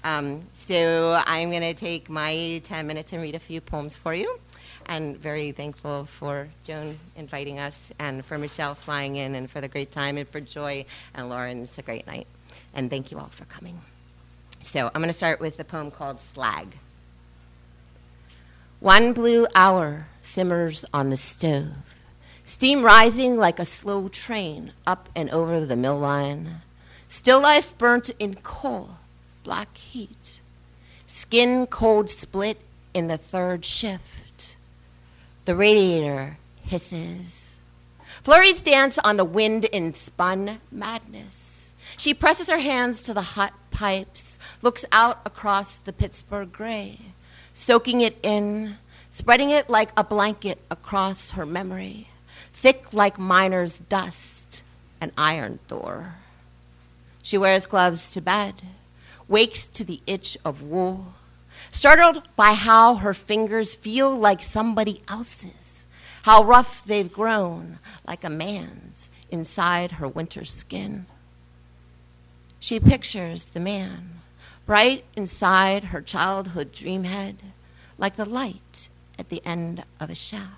So I'm going to take my 10 minutes and read a few poems for you. And very thankful for Joan inviting us, and for Michelle flying in, and for the great time, and for Joy and Lauren. It's a great night. And thank you all for coming. So I'm going to start with the poem called Slag. One blue hour simmers on the stove, steam rising like a slow train up and over the mill line. Still life burnt in coal, black heat. Skin cold split in the third shift. The radiator hisses. Flurries dance on the wind in spun madness. She presses her hands to the hot pipes, looks out across the Pittsburgh gray, soaking it in, spreading it like a blanket across her memory, thick like miner's dust, an iron door. She wears gloves to bed, wakes to the itch of wool, startled by how her fingers feel like somebody else's, how rough they've grown, like a man's, inside her winter skin. She pictures the man, bright inside her childhood dream head, like the light at the end of a shaft.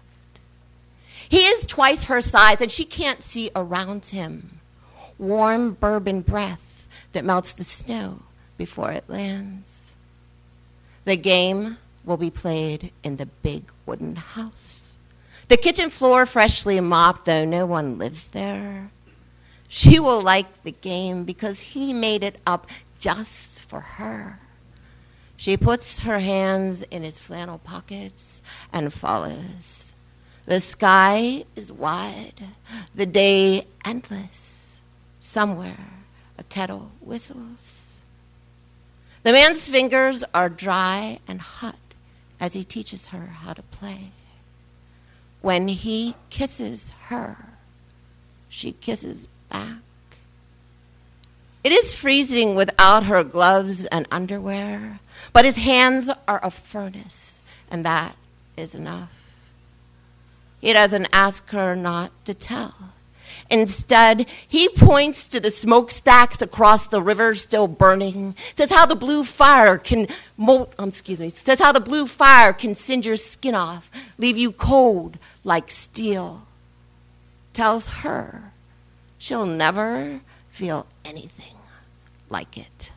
He is twice her size, and she can't see around him. Warm bourbon breath that melts the snow before it lands. The game will be played in the big wooden house. The kitchen floor freshly mopped, though no one lives there. She will like the game because he made it up just for her. She puts her hands in his flannel pockets and follows. The sky is wide, the day endless. Somewhere a kettle whistles. The man's fingers are dry and hot as he teaches her how to play. When he kisses her, she kisses back. It is freezing without her gloves and underwear, but his hands are a furnace, and that is enough. He doesn't ask her not to tell. Instead, he points to the smokestacks across the river still burning, says how the blue fire can says how the blue fire can singe your skin off, leave you cold like steel. Tells her she'll never feel anything like it.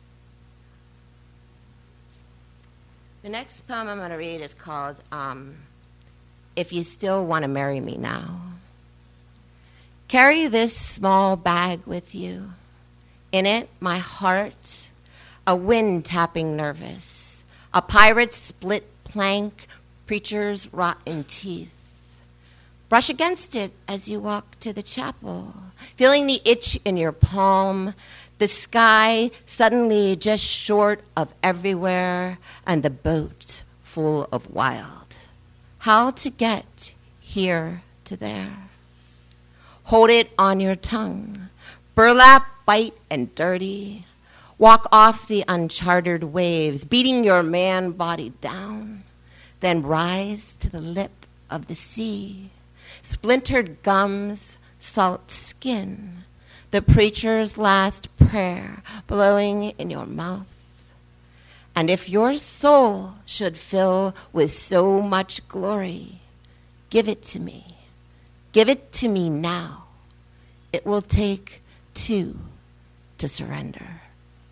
The next poem I'm going to read is called If You Still Want to Marry Me Now. Carry this small bag with you. In it, my heart, a wind tapping nervous, a pirate's split plank, preacher's rotten teeth. Brush against it as you walk to the chapel, feeling the itch in your palm, the sky suddenly just short of everywhere, and the boat full of wild. How to get here to there. Hold it on your tongue. Burlap, bite, and dirty. Walk off the uncharted waves, beating your man body down. Then rise to the lip of the sea. Splintered gums, salt skin. The preacher's last prayer blowing in your mouth. And if your soul should fill with so much glory, give it to me. Give it to me now. It will take two to surrender.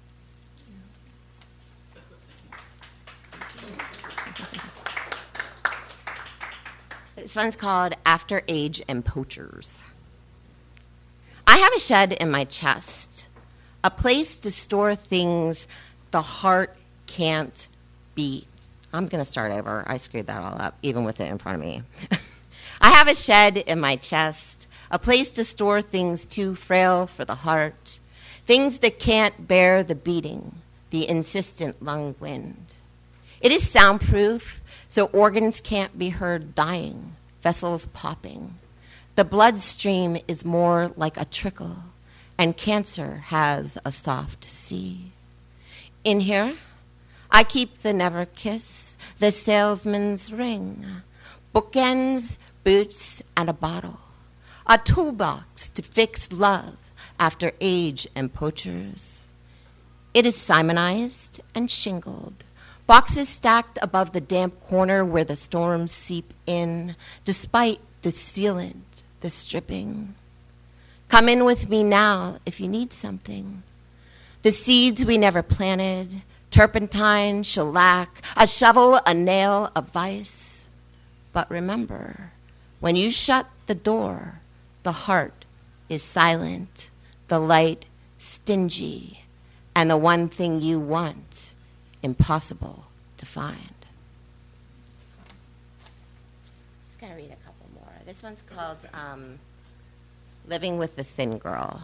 This one's called After Age and Poachers. I have a shed in my chest, a place to store things the heart can't beat. I'm going to start over. I screwed that all up, even with it in front of me. I have a shed in my chest, a place to store things too frail for the heart, things that can't bear the beating, the insistent lung wind. It is soundproof, so organs can't be heard dying, vessels popping. The bloodstream is more like a trickle, and cancer has a soft sea. In here, I keep the never kiss, the salesman's ring, bookends, boots, and a bottle, a toolbox to fix love after age and poachers. It is Simonized and shingled, boxes stacked above the damp corner where the storms seep in, despite the sealant, the stripping. Come in with me now if you need something. The seeds we never planted, turpentine, shellac, a shovel, a nail, a vice. But remember, when you shut the door, the heart is silent, the light stingy, and the one thing you want, impossible to find. Just gotta read a couple more. This one's called Living with the Thin Girl.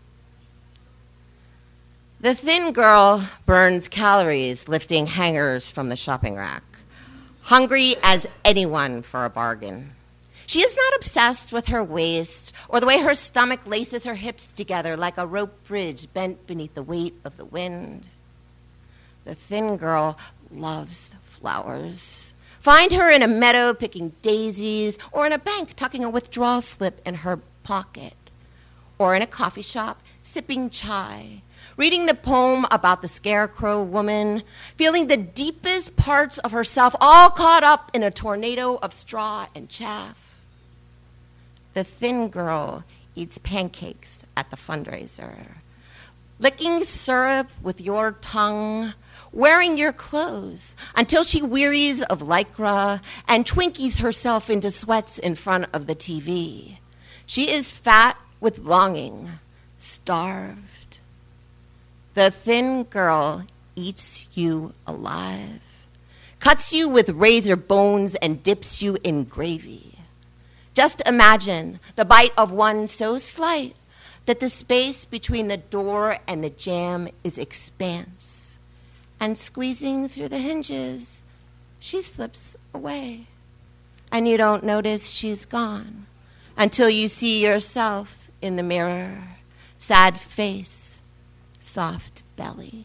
The thin girl burns calories lifting hangers from the shopping rack, hungry as anyone for a bargain. She is not obsessed with her waist or the way her stomach laces her hips together like a rope bridge bent beneath the weight of the wind. The thin girl loves flowers. Find her in a meadow picking daisies, or in a bank tucking a withdrawal slip in her pocket, or in a coffee shop sipping chai, reading the poem about the scarecrow woman, feeling the deepest parts of herself all caught up in a tornado of straw and chaff. The thin girl eats pancakes at the fundraiser, licking syrup with your tongue, wearing your clothes until she wearies of Lycra and Twinkies herself into sweats in front of the TV. She is fat with longing, starved. The thin girl eats you alive, cuts you with razor bones and dips you in gravy. Just imagine the bite of one so slight that the space between the door and the jamb is expanse. And squeezing through the hinges, she slips away. And you don't notice she's gone until you see yourself in the mirror, sad face, soft belly.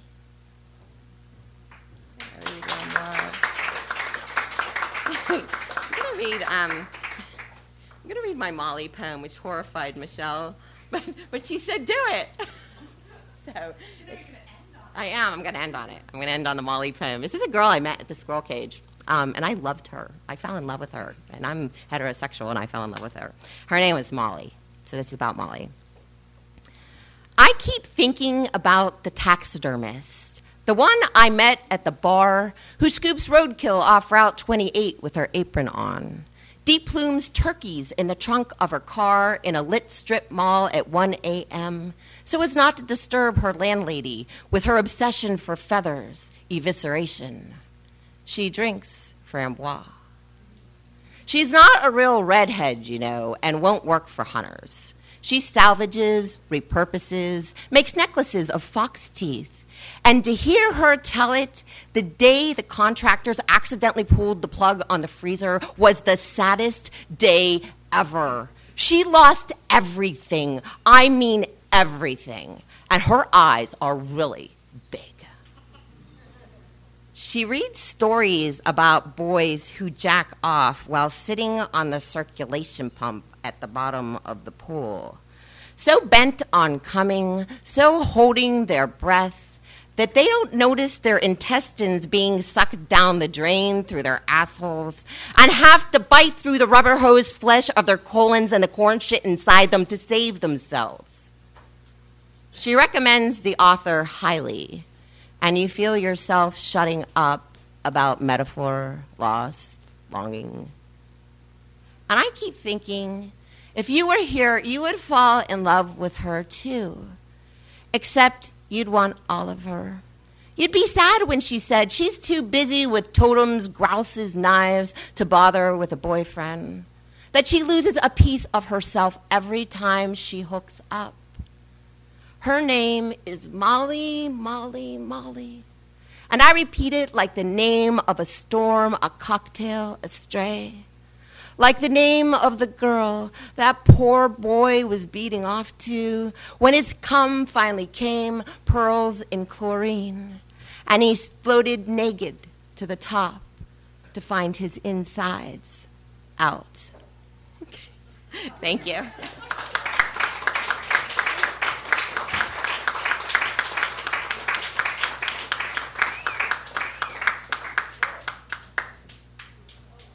I'm going to read my Molly poem, which horrified Michelle, but she said do it. So I am. I'm going to end on it. I'm going to end on the Molly poem. This is a girl I met at the Squirrel Cage, and I loved her. I fell in love with her, and I'm heterosexual, and I fell in love with her. Her name was Molly, so this is about Molly. I keep thinking about the taxidermist, the one I met at the bar who scoops roadkill off Route 28 with her apron on, deep plumes turkeys in the trunk of her car in a lit strip mall at 1 a.m., so as not to disturb her landlady with her obsession for feathers, evisceration. She drinks framboise. She's not a real redhead, you know, and won't work for hunters. She salvages, repurposes, makes necklaces of fox teeth. And to hear her tell it the day the contractors accidentally pulled the plug on the freezer was the saddest day ever. She lost everything. I mean everything. And her eyes are really big. She reads stories about boys who jack off while sitting on the circulation pump at the bottom of the pool, so bent on coming, so holding their breath, that they don't notice their intestines being sucked down the drain through their assholes and have to bite through the rubber hose flesh of their colons and the corn shit inside them to save themselves. She recommends the author highly, and you feel yourself shutting up about metaphor, loss, longing. And I keep thinking, if you were here, you would fall in love with her too, except you'd want all of her. You'd be sad when she said she's too busy with totems, grouses, knives to bother with a boyfriend, that she loses a piece of herself every time she hooks up. Her name is Molly, Molly, Molly. And I repeat it like the name of a storm, a cocktail, a stray. Like the name of the girl that poor boy was beating off to when his cum finally came, pearls in chlorine, and he floated naked to the top to find his insides out. Thank you.